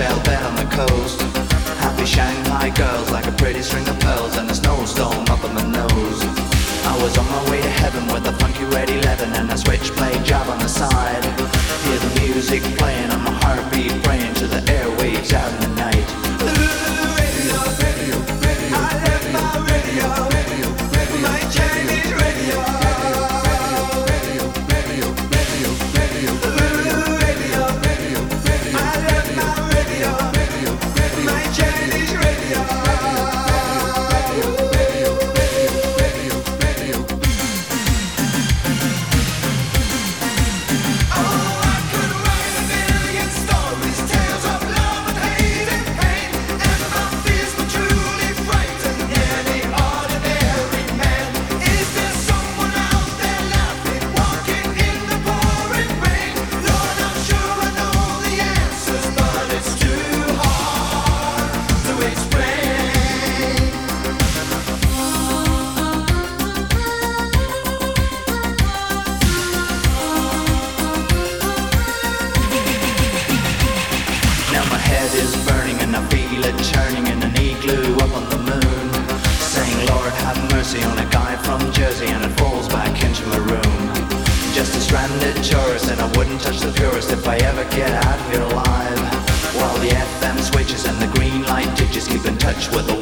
hotel bed on the coast. Happy Shanghai girls like a pretty string of pearls, and a snowstorm up on my nose. I was on my way to heaven with a funky red 11 and a switchblade job on the side. Hear the music playing on my heartbeat, praying to the airwaves out in the night. Radio, radio, radio, I left my radio, radio, radio, my Chinese radio. Radio, radio, radio, radio, radio, radio, radio, radio, I left my radio, radio, radio, my Chinese radio. Is burning and I feel it churning in an igloo up on the moon, saying Lord have mercy on a guy from Jersey, and it falls back into my room. Just a stranded tourist, and I wouldn't touch the purest if I ever get out here alive. While the FM switches and the green light ditches keep in touch with the